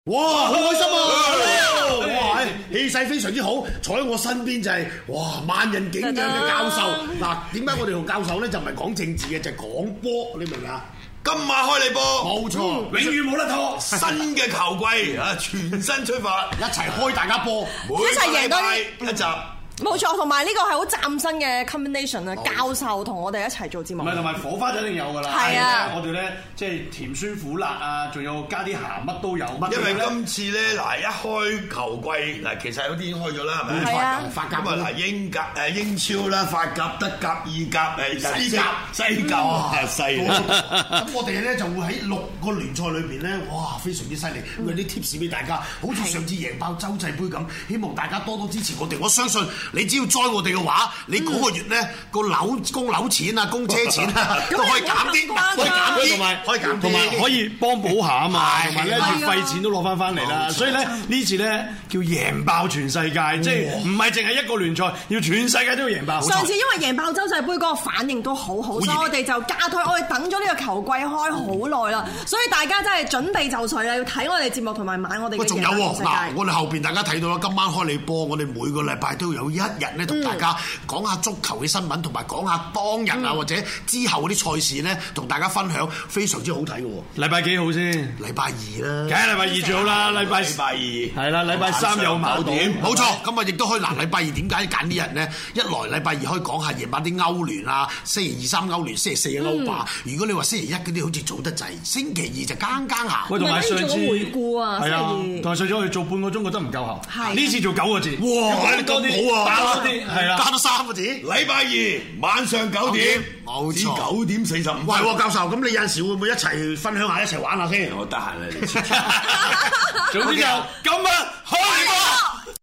哇，好開心啊！哇，氣勢非常之好，坐喺我身邊就係萬人景仰嘅教授。嗱，點解我哋同教授咧就唔係講政治嘅，就係講波，你明唔明啊？ 今晚開你波， 冇錯， 永遠冇得拖。新嘅球季啊，全新出發， 一齊開大家波， 一齊贏多一集。 冇錯，同埋呢個係好嶄新嘅 combination 啊！教授同我哋一齊做節目， 唔係同埋火花就一定有㗎啦。 係啊， 我哋咧即係甜酸苦辣啊，仲有加啲鹹乜都有。 因為今次咧嗱一開球季嗱，其實有啲已經開咗啦，係咪？ 係啊， 法甲咁啊嗱，英超啦、法甲、德甲、意甲、西甲、西咁我哋咧就會喺6個聯賽裏邊咧，哇，非常之犀利，有啲 tips 俾大家，好似上次贏爆洲際杯咁，希望大家多多支持我哋。我相信你只要 join 我哋嘅話，你嗰個月咧個供樓錢啊、供車錢啊都可以減啲，可以減啲， 同埋可以幫補下啊嘛，同埋咧月費錢都攞翻嚟啦。所以咧呢次咧叫贏爆全世界，即係唔係淨係一個聯賽，要全世界都要贏爆。 上次因為贏爆洲際杯嗰個反應都好好，所以我哋就加推，我哋等咗呢個球季開好耐啦，所以大家真係準備就緒啦，要睇我哋節目同埋買我哋嘅。 仲有喎，嗱，我哋後邊大家睇到啦，今晚開你波，我哋每個禮拜都有一日咧同大家講下足球嘅新聞，同埋講下當日啊或者之後嗰啲賽事咧，同大家分享，非常之好睇嘅喎。 禮拜幾號先？ 禮拜2啦， 梗係禮拜2最好啦。禮拜 2 係啦，禮拜3有矛盾， 冇錯。咁啊，亦都可以嗱，禮拜2點解揀啲人咧？一來禮拜2可以講下夜晚啲歐聯啊，星期2、3歐聯，星期4嘅歐霸。如果你話星期1嗰啲好似早得滯，星期2就更行。 喂，同埋上次回顧啊， 係啊，同埋上次我哋做半個鐘覺得唔夠喉，呢次做9個字。 哇，你多啲好啊，加多啲係啦， 加多3個字。 禮拜2晚上9點， 冇錯 9點45。 喂喎，教授，咁你有陣時會唔會一齊分享下、一齊玩下先？ 我得閒啦，你知。 總之就今晚開波，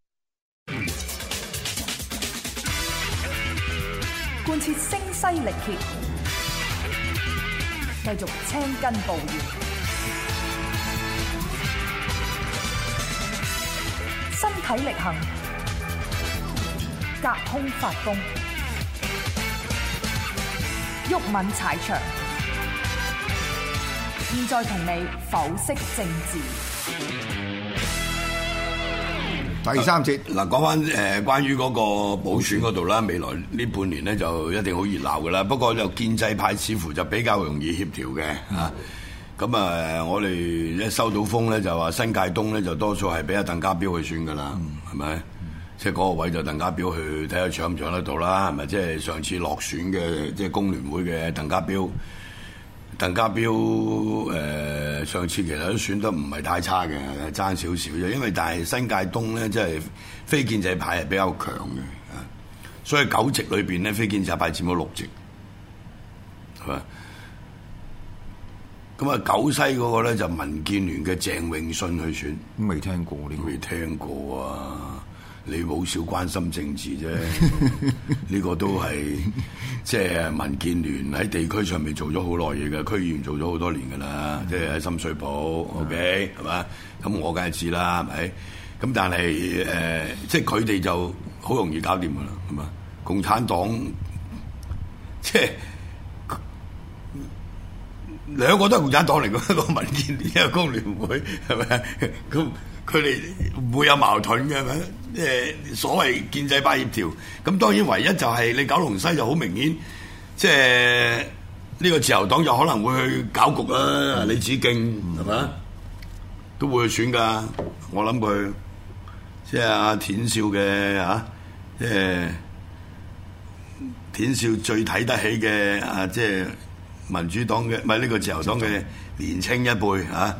貫徹聲嘶力竭，繼續青筋暴現，身體力行，隔空發功，毓民踩場。現在同你剖析政治。 第3節嗱，講翻關於嗰個補選嗰度啦，未來呢半年咧就一定好熱鬧噶啦。不過就建制派似乎就比較容易協調嘅嚇。咁我哋一收到風咧，就話新界東咧就多數係俾阿鄧家彪去選噶啦，係咪？即係嗰個位就鄧家彪去睇下搶唔搶得到啦，係咪？即係上次落選嘅即係工聯會嘅鄧家彪。鄧家彪上次其實都選得唔係太差嘅，爭少少啫。因為但係新界東咧，即係非建制派係比較強嘅，所以9席裏邊咧，非建制派佔咗6席，係嘛？咁啊，九西嗰個咧就民建聯嘅鄭泳舜去選， 未聽過呢個， 未聽過啊！你好少關心政治啫，呢個都係即係民建聯喺地區上面做咗好耐嘢嘅，區議員做咗好多年㗎啦，即係喺深水埗，OK 係嘛？咁我梗係知啦，係咪？咁但係即係佢哋就好容易搞掂㗎啦，係嘛？共產黨即係兩個都係共產黨嚟嘅，一個民建聯，一個工聯會，係咪？咁佢哋唔會有矛盾嘅，係咪？所謂建制派協調，咁當然唯一就係你九龍西就好明顯，即係呢個自由黨就可能會去搞局啦。李梓敬係咪？都會去選㗎。我諗佢即係阿田少嘅嚇，即係田少最睇得起嘅啊，即係民主黨嘅，唔係呢個自由黨嘅年青一輩嚇。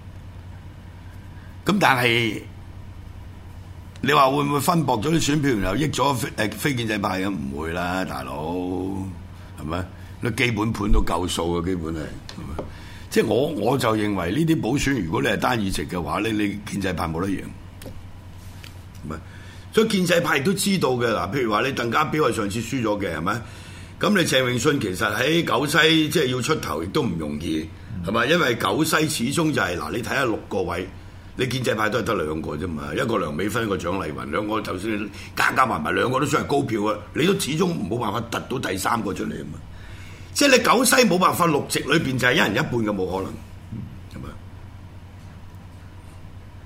咁但係你話會唔會分薄咗啲選票，然後益咗非建制派咁？唔會啦，大佬係咪？你基本盤都夠數嘅，基本係。即係我就認為呢啲補選，如果你係單議席嘅話咧，你建制派冇得贏。唔係，所以建制派都知道嘅嗱。譬如話你鄧家彪係上次輸咗嘅係咪？咁你鄭泳舜其實喺九西即係要出頭，亦都唔容易係咪？因為九西始終就係嗱，你睇下6個位。你建制派都係得2個啫嘛，一個梁美芬，一個蔣麗芸，兩個就算加埋埋兩個都算係高票啊！你都始終冇辦法突到第3個出嚟啊嘛！即係你九西冇辦法6席裏邊就係1人1半嘅，冇可能，係咪？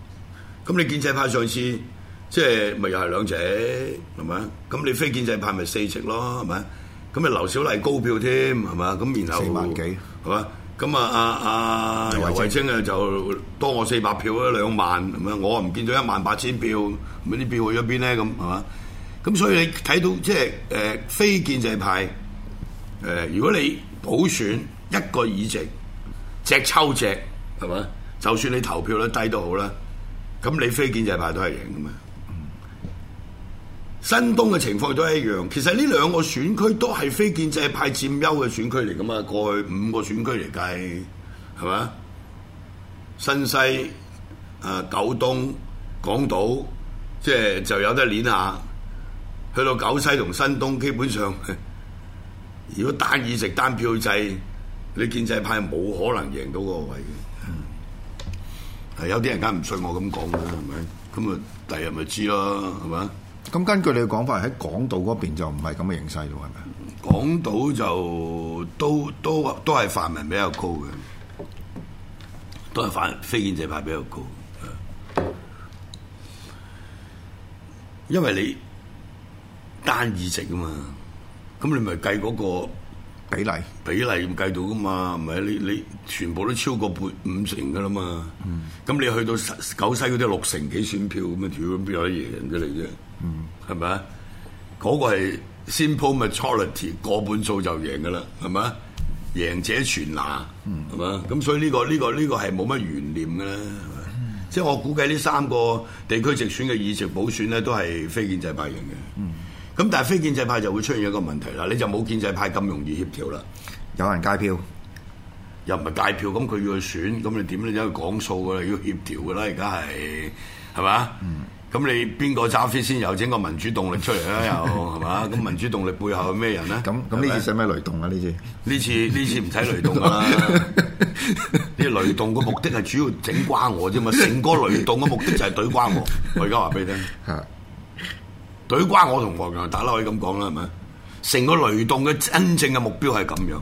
咁你建制派上次即係咪又係兩席係咪？咁你非建制派咪4席咯係咪？咁咪劉小麗高票添係嘛？咁然後 4萬幾係嘛？咁阿游蕙禎啊就多我400票啊2萬係咪？我唔見咗18000票，咁啲票去咗邊咧？咁係嘛？咁所以你睇到即係非建制派如果你補選一個議席隻抽隻係嘛？就算你投票率低都好啦，咁你非建制派都係贏㗎嘛。新東嘅情況都係一樣，其實呢2個選區都係非建制派佔優嘅選區嚟㗎嘛。過去5個選區嚟計係嘛？新西、九東、港島，即係就有得攣下。去到九西同新東，基本上如果單議席單票制，你建制派冇可能贏到嗰個位嘅。有啲人梗唔信我咁講啦，係咪？咁啊，第日咪知咯，係咪？ 咁根據你嘅講法，喺港島嗰邊就唔係咁嘅形勢咯，係咪？ 港島就都係泛民比較高嘅，都係非建制派比較高。因為你單議席啊嘛，咁你咪計嗰個比例咁計到噶嘛，唔係你全部都超過5成噶啦嘛。咁你去到九西嗰啲6成幾選票咁啊，條邊有得贏嘅嚟啫？係咪啊？嗰個係 simple majority 過半數就贏噶啦，係咪啊？贏者全拿，係嘛？咁所以呢個係冇乜懸念嘅啦。即係我估計呢3個地區直選嘅議席補選咧，都係非建制派贏嘅。咁但係非建制派就會出現一個問題啦，你就冇建制派咁容易協調啦。 有人戒票， 又唔係戒票，咁佢要去選，咁你點咧？因為講數㗎啦，要協調㗎啦，而家係嘛？咁你邊個揸飛先？又整個民主動力出嚟啦，又係嘛？咁民主動力背後係咩人咧？ 咁呢次使咩雷動啊？呢次唔使雷動啦。呢雷動個目的係主要整瓜我啫嘛，成個雷動嘅目的就係懟瓜我。我而家話俾你聽，懟瓜我同黃洋達啦，可以咁講啦，係咪？成個雷動嘅真正嘅目標係咁樣。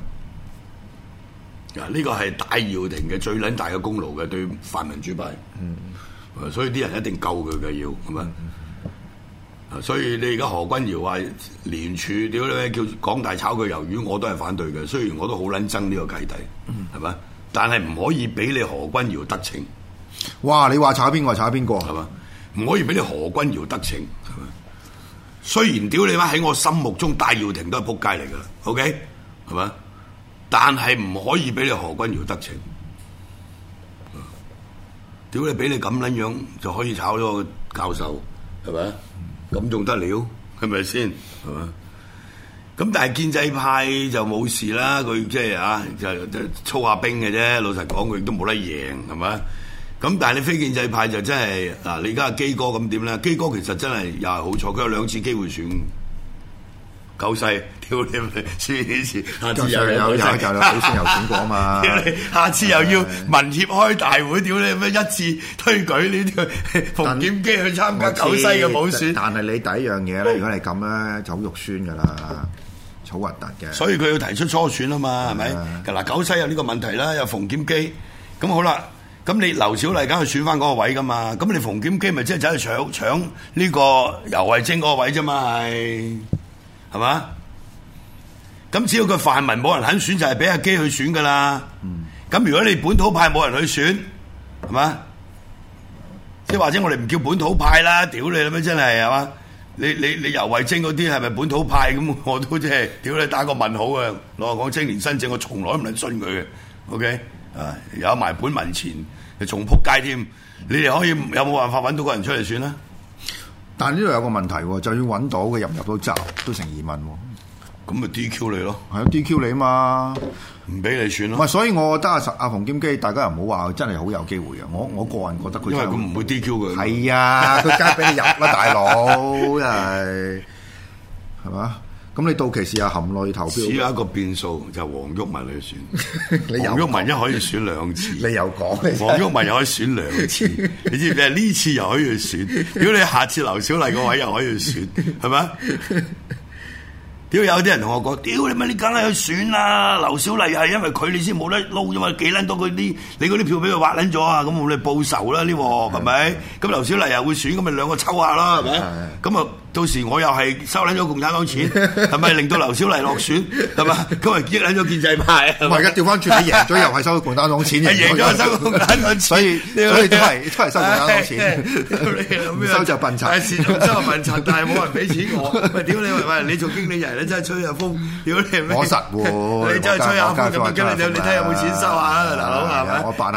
呢個係戴耀廷嘅最撚大嘅功勞嘅，對泛民主派。所以啲人一定救佢嘅要，係咪？所以你而家何君堯話連署屌你叫港大炒佢魷魚，我都係反對嘅。雖然我都好撚憎呢個契弟，係咪？但係唔可以俾你何君堯得逞。 哇！你話炒邊個炒邊個係嘛？唔可以俾你何君堯得逞，係咪？雖然屌你媽喺我心目中戴耀廷都係撲街嚟㗎啦 ，OK 係咪？但係唔可以俾你何君堯得逞。屌你俾你咁撚樣就可以炒咗個教授，係咪？咁仲得了？係咪先？係嘛？咁但係建制派就冇事啦，佢即係就操下兵嘅啫。老實講，佢亦都冇得贏，係咪？咁但係你非建制派就真係嗱，你而家基哥咁點咧？基哥其實真係又係好彩，佢有2次機會選九西，屌你咪輸幾次，下次又有先有選過啊嘛！ 下次又要民協開大會，屌你咩一次推舉呢條馮檢基去參加九西嘅補選？ 但係你第一樣嘢咧，如果係咁咧，就好肉酸噶啦，好核突嘅。 所以佢要提出初選啊嘛，係咪？嗱，九西有呢個問題啦，有馮檢基，咁好啦。咁你劉小麗梗係選翻嗰個位噶嘛？咁你馮檢基咪即係走去搶呢個游蕙禎嗰個位啫嘛？係嘛？咁只要佢泛民冇人肯選，就係俾阿基去選噶啦。咁如果你本土派冇人去選，係嘛？即係或者我哋唔叫本土派啦，屌你啦咩真係係嘛？你游蕙禎嗰啲係咪本土派咁？我都即係屌你打個問號啊！攞講青年新政，我從來唔能信佢嘅。OK。有埋本民前，仲撲街添。你哋可以有冇辦法揾到個人出嚟選咧？ 但係呢度有個問題喎，就算揾到嘅入唔入到閘都成疑問喎。 咁咪 DQ 你咯？係啊 DQ 你啊嘛， 唔俾你選咯。 唔係，所以我覺得阿馮檢基，大家又唔好話真係好有機會啊！我個人覺得佢因為佢唔會 DQ 佢。 係啊，佢梗係俾你入啦，大佬真係嘛？咁你到期時又含淚投票？ 只有一個變數就係黃毓民去選。黃毓民一可以選2次。 你又講？ 黃毓民又可以選2次。你知唔知？呢次又可以去選。如果你下次劉小麗個位又可以去選，係咪？ 屌有啲人同我講，屌你乜你梗係去選啦！劉小麗係因為佢你先冇得撈啫嘛，幾撚多嗰啲你嗰啲票俾佢挖撚咗啊！咁我哋報仇啦呢鑊係咪？咁劉小麗又會選，咁咪兩個抽下啦係咪？咁啊到時我又係收撚咗共產黨錢，係咪令到劉小麗落選係嘛？咁咪益撚咗建制派？ 唔係而家調翻轉，你贏咗又係收共產黨錢， 贏咗收共產黨錢， 所以都係收共產黨錢，唔收就笨賊， 係收就笨賊，但係冇人俾錢我。喂，屌你喂，你做經理人你真係吹下風，屌你咩？ 我實喎， 你真係吹下風咁你睇下有冇錢收下大佬係咪？ 我扮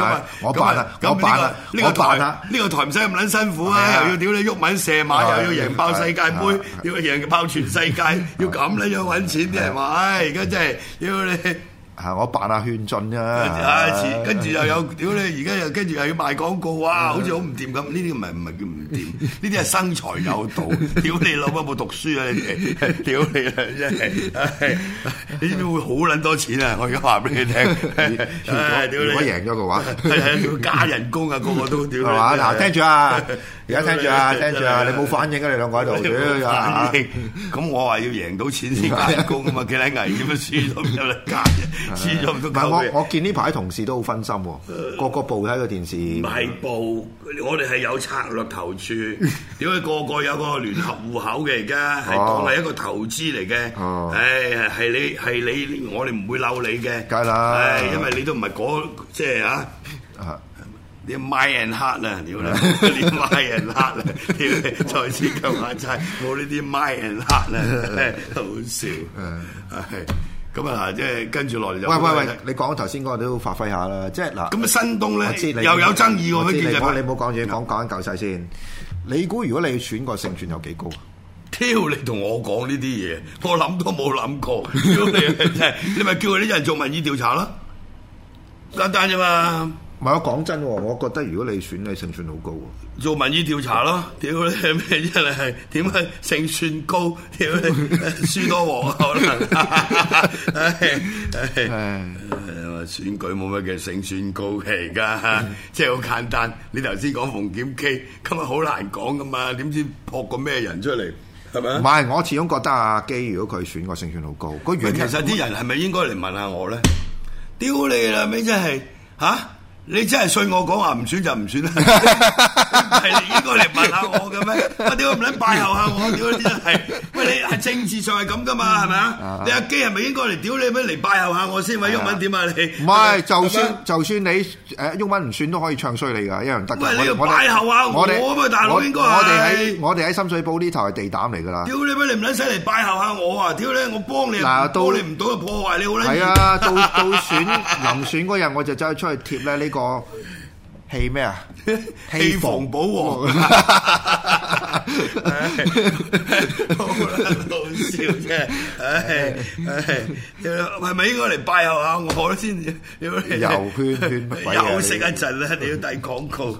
下， 呢個台唔使咁撚辛苦啊！又要屌你鬱文射馬，又要贏爆世界盃，要贏爆全世界，要咁撚樣揾錢啲人話，唉！而家真係屌你。 係我扮下勸進啫， 跟住又有屌你，而家又跟住又要賣廣告，哇！好似好唔掂咁，呢啲唔係叫唔掂，呢啲係生財有道。屌你老母冇讀書啊！你哋，屌你啊！真係，你知唔知會好撚多錢啊？我而家話俾你聽， 如果贏咗嘅話， 要加人工啊！個個都屌。 係嘛？嗱，聽住啊！而家聽住啊！你冇反應啊！你兩個喺度， 反應。咁我話要贏到錢先加人工啊嘛，幾撚危險啊！輸都唔有得加嘅。輸咗唔都夠嘅。 我見呢排同事都好分心喎，個報睇個電視。 唔係報，我哋係有策略投注。點解個個有個聯合戶口嘅？而家係當係一個投資嚟嘅。誒係你，我哋唔會嬲你嘅。 梗係啦， 因為你都唔係嗰即係啊。啲 my and heart 啊，屌你！啲 my and heart 啊，屌你！再次強下齋，冇呢啲 my and heart 啊，好笑。係。咁啊，即係跟住落嚟就喂，你講頭先嗰個都發揮下啦，即係嗱。 咁啊，新東咧又有爭議喎， 你唔好講嘢，講緊舊勢先。你估如果你選個勝算有幾高啊？ 挑你同我講呢啲嘢，我諗都冇諗過。你咪叫佢啲人做民意調查啦，簡單啫嘛。 唔係我講真喎，我覺得如果你選你勝算好高喎。 做民意調查咯，屌你咩真係點解勝算高？屌你輸多鑊可能。選舉冇乜嘅勝算高嘅而家，即係好簡單。你頭先講馮檢基，今日好難講噶嘛？點知撲個咩人出嚟係咪？ 唔係，我始終覺得阿基如果佢選個勝算好高。 其實啲人係咪應該嚟問下我咧？屌你啦，咩真係嚇？你真係信我講話唔選就唔選啦，係你應該嚟問下我嘅咩？我屌唔撚拜候下我？屌你真係，喂你係政治上係咁噶嘛？係咪啊？你阿基係咪應該嚟屌你咩嚟拜候下我先？喂，毓民點啊你？ 唔係，就算你毓民唔選都可以唱衰你㗎，一樣得㗎。 喂，你要拜候下我啊嘛，大佬應該係。 我哋喺深水埗呢頭係地膽嚟㗎啦。 屌你咩？你唔撚使嚟拜候下我啊！屌你，我幫你，幫你唔到就破壞你好撚。 係啊，到臨選嗰日我就走去出去貼咧呢個氣咩啊？ 氣防保皇，好笑啫！係咪應該嚟拜候下我先？又圈休息一陣啦，你要遞廣告。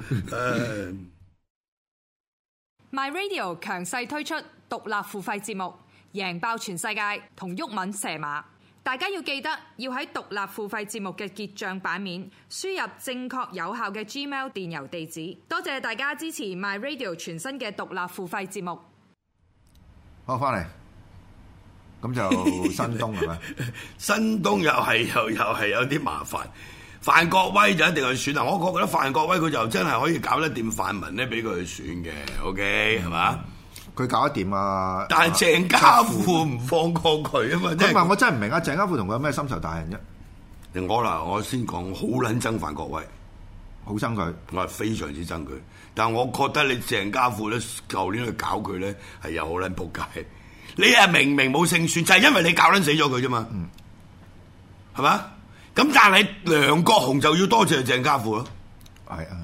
My Radio 強勢推出獨立付費節目，贏爆全世界同毓民射馬。大家要記得要喺獨立付費節目嘅結帳版面輸入正確有效嘅 Gmail 電郵地址。多謝大家支持 My Radio 全新嘅獨立付費節目。 好，翻嚟，咁就新東係咪？ 新東又係有啲麻煩。范國威就一定去選啊！我覺得范國威佢就真係可以搞得掂泛民咧，俾佢去選嘅。OK 係嘛？ 佢搞得掂啊！ 但係鄭家富唔放過佢啊嘛！ 咁啊，我真係唔明啊！鄭家富同佢有咩深仇大恨啫？ 我先講好撚憎范國威， 好憎佢， 我係非常之憎佢。但係我覺得你鄭家富咧，舊年去搞佢咧係又好撚仆街。你係明明冇勝算，就係因為你搞撚死咗佢啫嘛。係嘛？咁但係梁國雄就要多謝鄭家富咯。 係啊，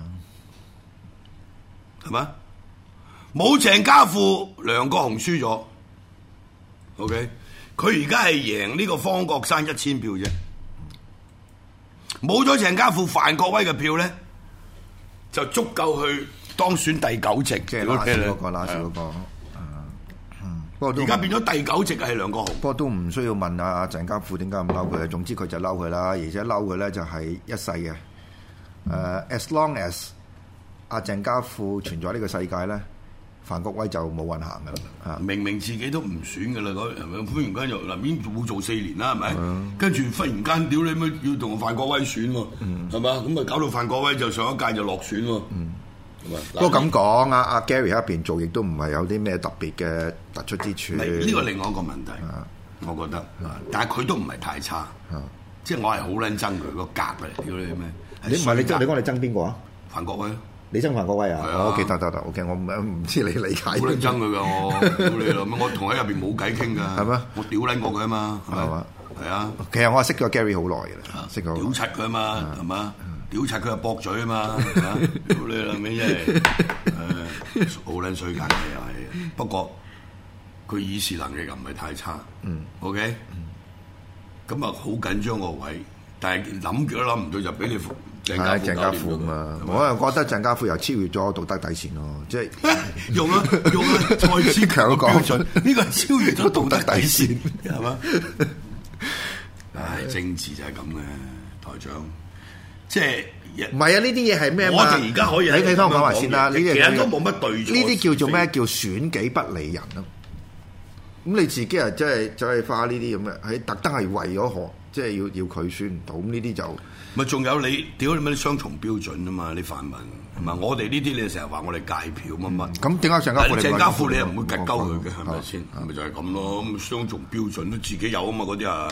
係嘛？冇鄭家富，梁國雄輸咗。OK，佢而家係贏呢個方國珊1000票啫。冇咗鄭家富，范國威嘅票咧，就足夠去當選第9席。 即係拉少嗰個，拉少嗰個。不過而家變咗第9席嘅係梁國雄。 不過都唔需要問阿鄭家富點解咁嬲佢，總之佢就嬲佢啦，而且嬲佢咧就係一世嘅。as long as 阿鄭家富存在呢個世界咧。 范國威就冇運行㗎啦嚇。 明明自己都唔選㗎啦，係咪？忽然間又嗱，已經冇做4年啦，係咪？跟住忽然間屌你乜要同范國威選喎，係嘛？咁啊搞到范國威就上一屆就落選喎。 不過咁講阿 Gary 喺入邊做，亦都唔係有啲咩特別嘅突出之處。 呢個另外一個問題，我覺得，但係佢都唔係太差，即係我係好撚憎佢個格嚟，屌你咩？ 你唔係你講你憎邊個啊？ 范國威。 你憎范國威啊？ 係啊 ，OK 得 OK， 我唔知你理解。 好撚憎佢㗎，我屌你啦！我同喺入邊冇偈傾㗎。 係咩？ 我屌撚過佢啊嘛，係嘛？係啊。 其實我係識咗 Gary 好耐㗎啦，識咗。 屌柒佢啊嘛，係嘛？屌柒佢又駁嘴啊嘛，屌你啦咩啫？好撚衰格嘅又係，不過佢議事能力又唔係太差。OK，咁啊好緊張個位，但係諗極都諗唔到就俾你鄭家富嘛。我又覺得鄭家富又超越咗道德底線咯，即係用蔡子強嘅標準，呢個超越咗道德底線係嘛？唉，政治就係咁嘅，台長。即係唔係啊？呢啲嘢係咩？ 我哋而家可以你聽我講埋先啦。呢啲其實都冇乜對錯。 呢啲叫做咩？叫損己不利人咯。咁你自己啊，即係走去花呢啲咁嘅，係特登係為咗學，即係要佢選唔到。咁呢啲就咪仲有你屌你乜啲雙重標準啊嘛？你泛民係嘛？我哋呢啲你成日話我哋戒票乜乜。 咁點解鄭家富你又唔會夾鳩佢嘅係咪先？咪就係咁咯。咁雙重標準都自己有啊嘛，嗰啲係。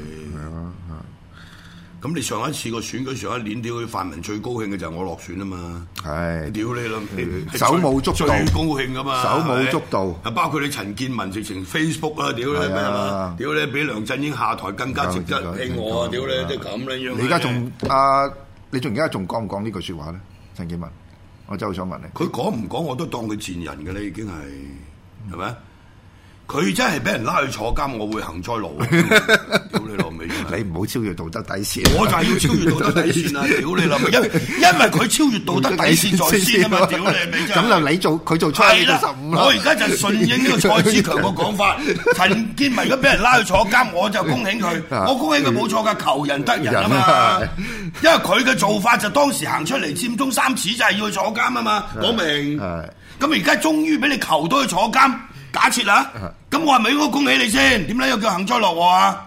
咁你上一次個選舉上一年屌佢泛民最高興嘅就係我落選啊嘛，係屌你啦， 手舞足蹈， 最高興噶嘛， 手舞足蹈。 啊，包括你陳建文直情 Facebook 啦，屌你咩嘛，屌你比梁振英下台更加值得興我啊，屌你即係咁樣樣。 你而家仲你仲而家仲講唔講呢句説話咧？陳建文，我真係好想問你。 佢講唔講我都當佢賤人嘅咧，已經係咪？佢真係俾人拉去坐監，我會幸災樂禍。屌你老味！ 你唔好超越道德底線。 我就係要超越道德底線啊！屌你老味，因為佢超越道德底線在先啊嘛！屌你味真係。咁就你做佢做差，你做15啦。 我而家就順應呢個蔡子強個講法。陳建文如果俾人拉去坐監，我就恭喜佢。我恭喜佢冇錯㗎，求人得人啊嘛。因為佢嘅做法就當時行出嚟佔中3次就係要去坐監啊嘛，講明。咁而家終於俾你求到去坐監。假設啦，咁我係咪應該恭喜你先？點解又叫幸災樂禍啊？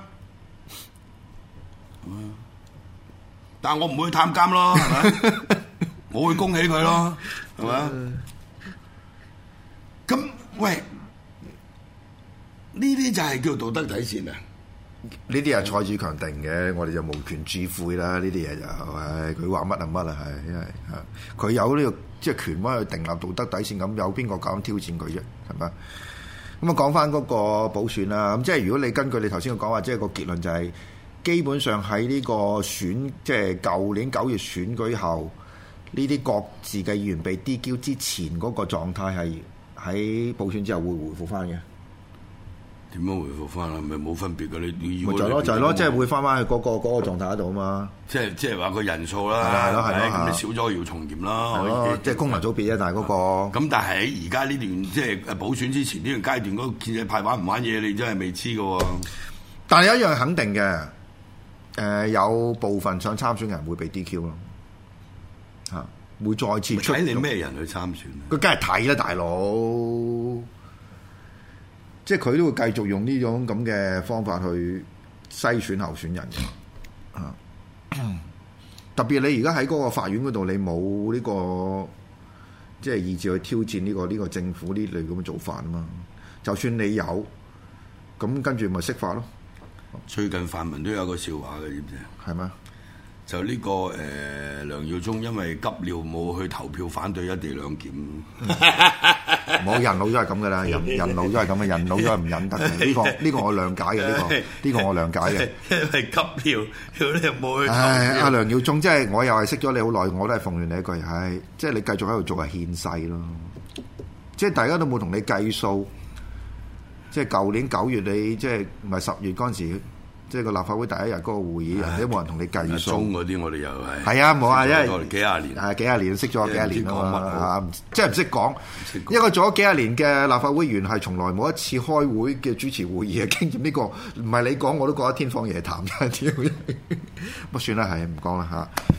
但係我唔會去探監咯，係咪？我會恭喜佢咯，係咪？咁喂，呢啲就係叫道德底線啊！ 呢啲係蔡子強定嘅，我哋就無權置喙啦。呢啲嘢就係佢話乜就乜啦，係因為佢有呢個即係權威去訂立道德底線，咁有邊個敢挑戰佢啫？係咪？咁啊，講翻嗰個補選啦。咁即係如果你根據你頭先嘅講話，即係個結論就係基本上喺呢個選，即係舊年9月選舉後，呢啲各自嘅議員被 DQ 之前嗰個狀態係喺補選之後會回復翻嘅。 點樣回復翻啊？咪冇分別嘅，你就係咯，即係會翻去嗰個狀態喺度啊嘛。即係話個人數啦， 係咯， 咁你少咗姚松炎啦， 即係功能組別啫。但係嗰個咁， 但係喺而家呢段即係補選之前呢段階段，嗰個建制派玩唔玩嘢，你真係未知嘅喎。 但係有一樣係肯定嘅，有部分想參選嘅人會被 DQ 咯，嚇會再次出。睇你咩人去參選？ 佢梗係睇啦，大佬。即係佢都會繼續用呢種咁嘅方法去篩選候選人嘅，特別你而家喺嗰個法院嗰度，你冇呢個即係意志去挑戰呢個政府呢類咁嘅做法啊嘛。就算你有，咁跟住咪釋法咯。 最近泛民都有個笑話嘅，知唔知啊？係咩？就呢個梁耀忠因為急尿冇去投票反對一地兩檢， 冇人老都係咁噶啦，人老都係咁嘅，人老都係唔忍得嘅。呢個我諒解嘅，呢個我諒解嘅。 因為急尿，你又冇去投票。 阿梁耀忠，即係我又係識咗你好耐，我都係奉勸你一句，即係你繼續喺度做係獻世咯。即係大家都冇同你計數，即係舊年9月你即係唔係10月嗰陣時。即係個立法會第一日嗰個會議，人哋冇人同你計數。中嗰啲我哋又係。 係啊，冇啊，因為幾廿年。 係幾廿年識咗幾廿年啊嘛，即係唔識講。一個做咗幾廿年嘅立法會議員係從來冇一次開會嘅主持會議嘅經驗，呢個唔係你講我都覺得天方夜譚。乜算啦，係唔講啦嚇。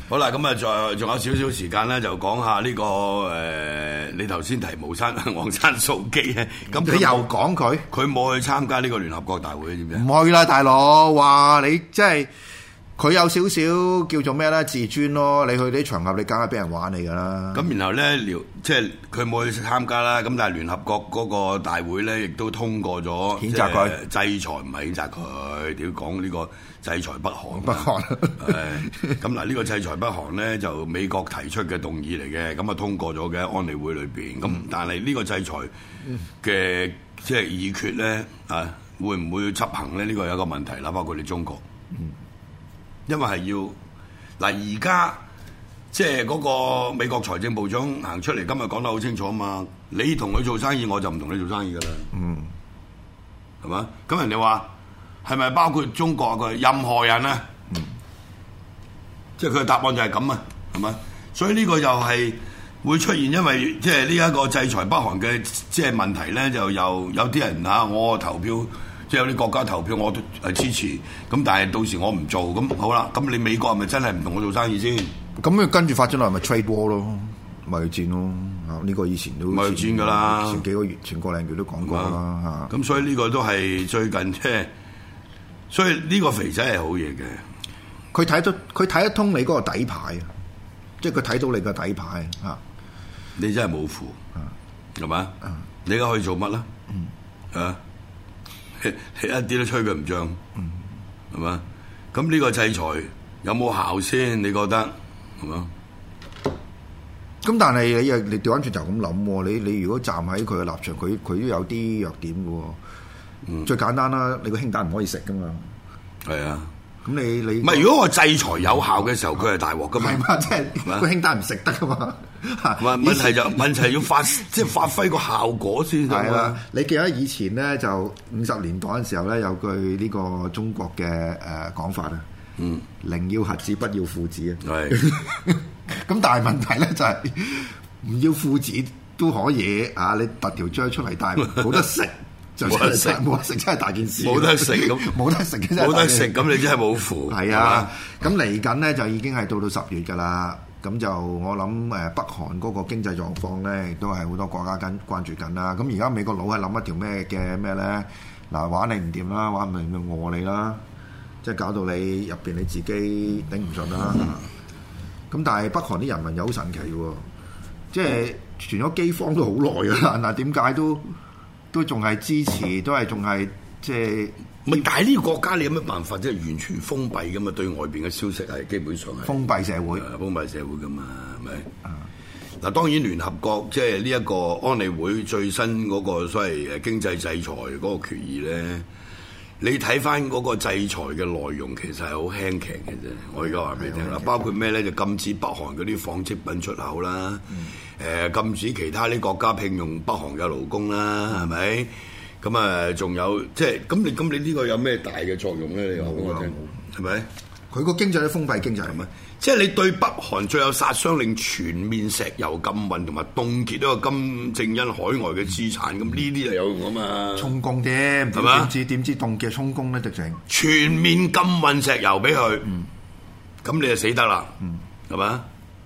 好啦，咁啊，仲有少少時間咧，就講下呢個你頭先提昂山素基咧，咁你又講佢， 佢冇去參加呢個聯合國大會，知唔知？ 唔去啦，大佬，話你即係佢有少少叫做咩咧自尊咯，你去啲場合你梗係俾人玩你㗎啦。 咁然後咧即係佢冇去參加啦，咁但係聯合國嗰個大會咧，亦都通過咗譴責佢制裁，唔係譴責佢，屌講呢個制裁北韓。 北韓咁嗱，呢個制裁北韓咧就美國提出嘅動議嚟嘅，咁啊通過咗嘅安理會裏邊。咁但係呢個制裁嘅即係議決咧啊，會唔會執行咧？呢個有一個問題啦，包括你中國。因為係要嗱，而家即係嗰個美國財政部長行出嚟，今日講得好清楚啊嘛！你同佢做生意，我就唔同你做生意噶啦。係嘛？咁人哋話係咪包括中國嘅任何人啊？即係佢嘅答案就係咁啊，係嘛？所以呢個又係會出現，因為即係呢一個制裁北韓嘅即係問題咧，就有啲人嚇我投票。即係有啲國家投票我都係支持，咁但係到時我唔做，咁好啦，咁你美國係咪真係唔同我做生意先？ 咁跟住發展落咪 trade war 咯，貿易戰咯，呢個以前都貿易戰㗎啦， 前幾個月、前個零月都講過啦嚇。 咁所以呢個都係最近即係，所以呢個肥仔係好嘢嘅。 佢睇得通你嗰個底牌，即係佢睇到你個底牌嚇。 你真係冇符，係嘛？你而家可以做乜啦？啊！一啲都吹佢唔漲，係嘛？咁呢個制裁有冇效先？你覺得係嘛？ 咁但係你調翻轉就咁諗，你如果站喺佢嘅立場，佢都有啲弱點嘅喎。最簡單啦，你個氫彈唔可以食噶嘛。係啊。咁你唔係如果個制裁有效嘅時候，佢係大鑊噶嘛？ 係嘛，即係個氫彈唔食得噶嘛。 問題要發揮個效果先係啦。你記得以前咧就50年代嘅時候咧有句呢個中國嘅講法啊，寧要核子不要父子啊。係。咁但係問題咧就係唔要父子都可以啊！你突條章出嚟，但係冇得食。冇得食真係大件事。冇得食咁，冇得食冇得食咁，你真係冇符。 係啊，咁嚟緊咧就已經係到10月㗎啦。咁就我諗北韓嗰個經濟狀況咧，亦都係好多國家關注緊啦。咁而家美國佬係諗一條咩咧？嗱，玩你唔掂啦，玩唔掂就餓你啦，即係搞到你入邊你自己頂唔順啦。咁但係北韓啲人民又好神奇喎，即係傳咗饑荒都好耐㗎啦。嗱，點解都仲係支持，都係仲係即係。 但係呢個國家你有咩辦法？即係完全封閉㗎嘛？對外邊嘅消息係基本上係封閉社會， 封閉社會㗎嘛？係咪？嗱，當然聯合國即係呢一個安理會最新嗰個所謂經濟制裁嗰個決議咧，你睇翻嗰個制裁嘅內容其實係好輕騎嘅啫。我而家話俾你聽啦，包括咩咧？就禁止北韓嗰啲紡織品出口啦。禁止其他啲國家聘用北韓嘅勞工啦，係咪？咁啊，仲有即係咁你呢個有咩大嘅作用咧？你話俾我聽，係咪？ 佢個經濟都封閉經濟係咪？ 即係你對北韓最有殺傷力，全面石油禁運同埋凍結呢個金正恩海外嘅資產，咁呢啲就有用啊嘛！ 充公添，係嘛？點知凍結充公咧？直情全面禁運石油俾佢，咁你就死得啦，係嘛？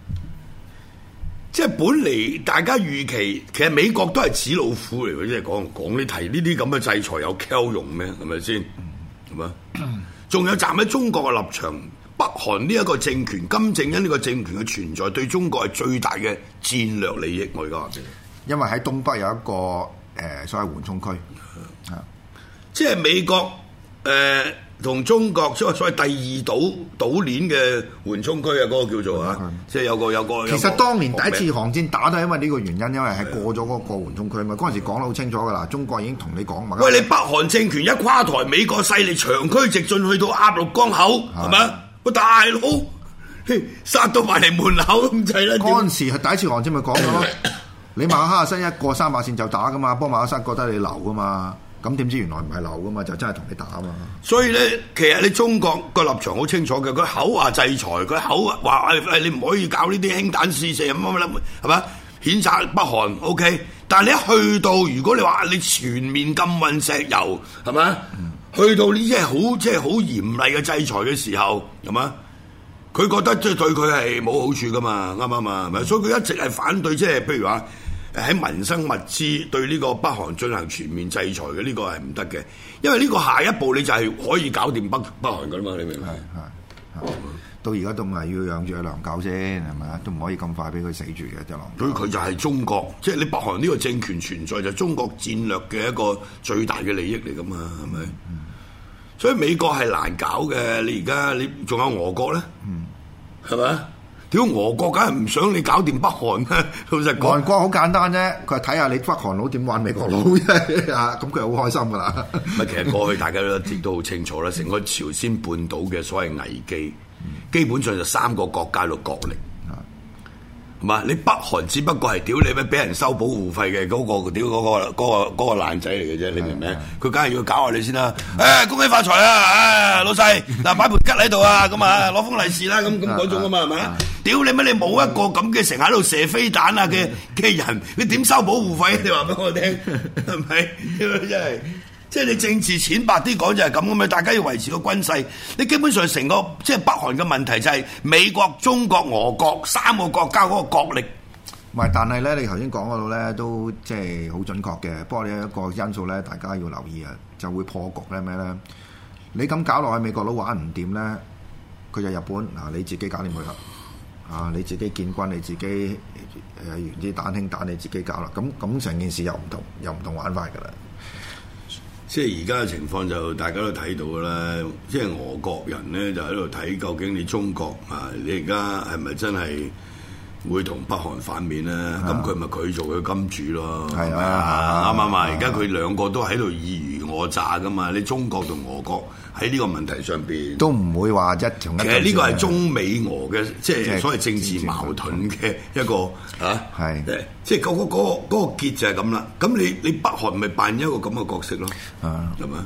即係本嚟大家預期，其實美國都係紙老虎嚟嘅，即係講呢提呢啲咁嘅制裁有 Q 用咩？係咪先？係嘛？仲有站喺中國嘅立場，北韓呢一個政權，金正恩呢個政權嘅存在，對中國係最大嘅戰略利益。我而家話俾你， 因為喺東北有一個所謂緩衝區， 即係美國同中國所謂第二島鏈嘅緩衝區啊，嗰個叫做啊，即係有個。 其實當年第一次韓戰打都係因為呢個原因，因為係過咗嗰個緩衝區嘛。嗰陣時講得好清楚㗎啦，中國已經同你講嘛。 喂，你北韓政權一垮台，美國勢力長驅直進去到鴨綠江口，係咪？喂，大佬，殺到埋嚟門口咁滯啦！ 嗰陣時係第一次韓戰咪講咗咯，你馬哈森一過300線就打㗎嘛，不過馬哈森覺得你流㗎嘛。咁點知原來唔係流噶嘛，就真係同你打啊嘛！ 所以咧，其實你中國個立場好清楚嘅，佢口話制裁，佢口話你唔可以搞呢啲氫彈試射乜乜，係嘛？譴責北韓 OK， 但係你一去到，如果你話你全面禁運石油，係嘛？去到呢啲係好嚴厲嘅制裁嘅時候，係嘛？ 佢覺得即係對佢係冇好處噶嘛，啱唔啱啊？咪所以佢一直係反對，即係譬如話喺民生物資對呢個北韓進行全面制裁嘅，呢個係唔得嘅，因為呢個下一步你就係可以搞掂北韓噶啦嘛，你明唔明？ 係到而家都唔係要養住佢狼狗先係咪啊？都唔可以咁快俾佢死住嘅隻狼狗。 所以佢就係中國，即係你北韓呢個政權存在就係中國戰略嘅一個最大嘅利益嚟噶嘛，係咪？所以美國係難搞嘅，你而家你仲有俄國咧，係咪？屌俄國梗係唔想你搞掂北韓咩？老實講， 韓國好簡單啫，佢係睇下你北韓佬點玩美國佬啫啊！咁佢好開心噶啦。 咪其實過去大家都知都好清楚啦，成個朝鮮半島嘅所謂危機，基本上就3個國家喺度角力。係嘛？你北韓只不過係屌你咩俾人收保護費嘅嗰個屌嗰個爛仔嚟嘅啫，你明唔明？佢梗係要搞下你先啦！誒，恭喜發財啊！老細嗱擺盤吉喺度啊，咁啊攞封利是啦，咁嗰種啊嘛係咪？屌你咩？你冇一個咁嘅成日喺度射飛彈啊嘅人，你點收保護費？你話俾我聽係咪？真係。即係你政治淺白啲講就係咁嘅嘛，大家要維持個軍勢。你基本上成個即係北韓嘅問題就係美國、中國、俄國3個國家嗰個角力。 唔係，但係咧，你頭先講嗰度咧都即係好準確嘅。不過你有一個因素咧，大家要留意啊，就會破局咧咩咧？你咁搞落去，美國佬玩唔掂咧，佢就日本嗱，你自己搞掂佢啦。啊，你自己建軍，你自己原子彈氫彈，你自己搞啦。咁成件事又唔同玩法㗎啦。 即係而家嘅情況就大家都睇到㗎啦，即係俄國人咧就喺度睇究竟你中國啊，你而家係咪真係會同北韓反面咧？咁佢咪佢做佢金主咯，係咪啊？啱啱啊？而家佢兩個都喺度爾虞我詐㗎嘛，你中國同俄國喺呢個問題上邊都唔會話一同一。 其實呢個係中美俄嘅即係所謂政治矛盾嘅一個嚇，係即係嗰個結就係咁啦。咁你北韓咪扮演一個咁嘅角色咯，係咪？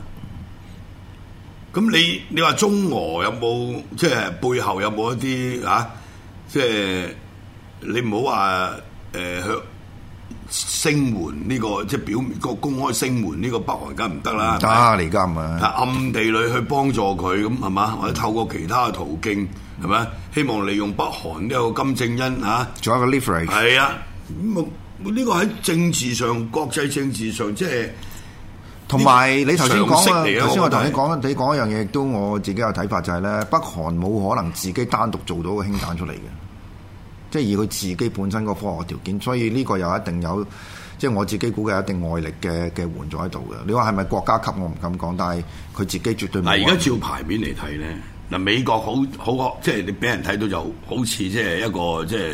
咁你話中俄有冇即係背後有冇一啲嚇？即係你唔好話向聲援呢個即係表面個公開聲援呢個北韓梗唔得啦， 得嚟㗎嘛， 暗地裏去幫助佢咁係嘛，或者透過其他嘅途徑係咪？希望利用北韓呢個金正恩嚇， 做一個 leverage 係啊，咁呢個喺政治上、國際政治上即係同埋你頭先講啊，頭先我同你講一樣嘢，亦都我自己有睇法就係咧，北韓冇可能自己單獨做到個氫彈出嚟嘅。即係以佢自己本身個科學條件，所以呢個又一定有，即係我自己估計有一定外力嘅援助喺度嘅。你話係咪國家級我唔敢講，但係佢自己絕對冇。 嗱，而家照牌面嚟睇咧，嗱美國好即係你俾人睇到就好似即係一個即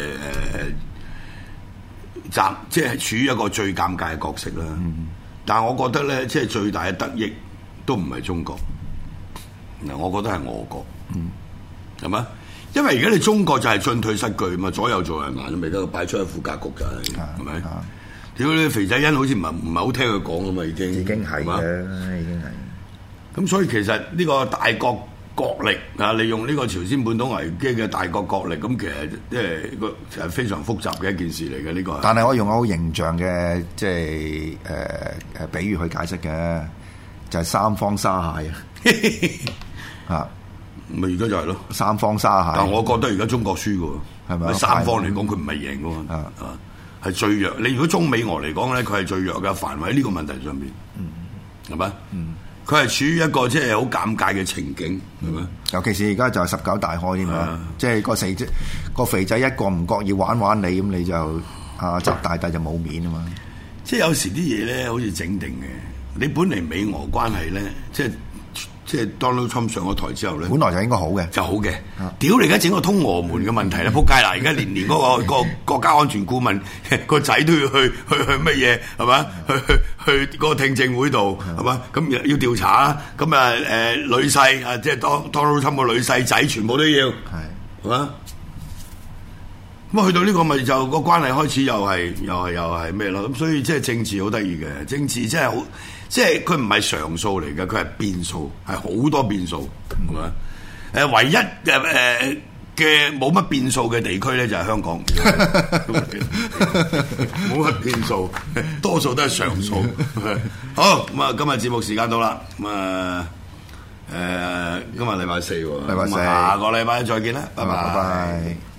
係即係處於一個最尷尬嘅角色啦。但係我覺得咧，即係最大嘅得益都唔係中國，嗱，我覺得係俄國，係嘛？因為而家你中國就係進退失據嘛，左右做人難都未得，擺出一副格局就係，係咪？屌你肥仔欣好似唔係好聽佢講咁嘛，已經係嘅，已經係。 咁所以其實呢個大國角力啊，利用呢個朝鮮半島危機嘅大國角力，咁其實即係個其實非常複雜嘅一件事嚟嘅呢個。 但係我用好形象嘅即係比喻去解釋嘅，就係三方沙蟹啊！ 咪而家就係咯， 三方沙蟹。 但係我覺得而家中國輸嘅喎，係咪？三方嚟講，佢唔係贏嘅喎，係最弱。你如果中美俄嚟講咧，佢係最弱嘅範圍喺呢個問題上邊，係咪？佢係處於一個即係好尷尬嘅情景，係咪？ 尤其是而家就係19大開添嘛，即係個肥仔一個唔覺意玩你，咁你就習大大就冇面啊嘛。 即係有時啲嘢咧，好似整定嘅。你本嚟美俄關係咧，即係 Donald Trump 上咗台之後咧， 本來就應該好嘅， 就好嘅。屌你而家整個通俄門嘅問題啦，撲街啦！而家連嗰個國家安全顧問個仔都要去乜嘢係嘛？去嗰個聽證會度係嘛？咁要調查啦。咁啊女婿啊，即係 Donald Trump 個女婿仔，全部都要係嘛？咁去到呢個咪就個關係開始又係咩咯？咁所以即係政治好得意嘅，政治真係好。即係佢唔係常數嚟嘅，佢係變數，係好多變數，係咪？唯一嘅冇乜變數嘅地區咧就係香港，冇乜變數，多數都係常數。好咁啊，今日節目時間到啦，咁啊今日禮拜四喎， 禮拜四下個禮拜再見啦，拜拜拜。 拜。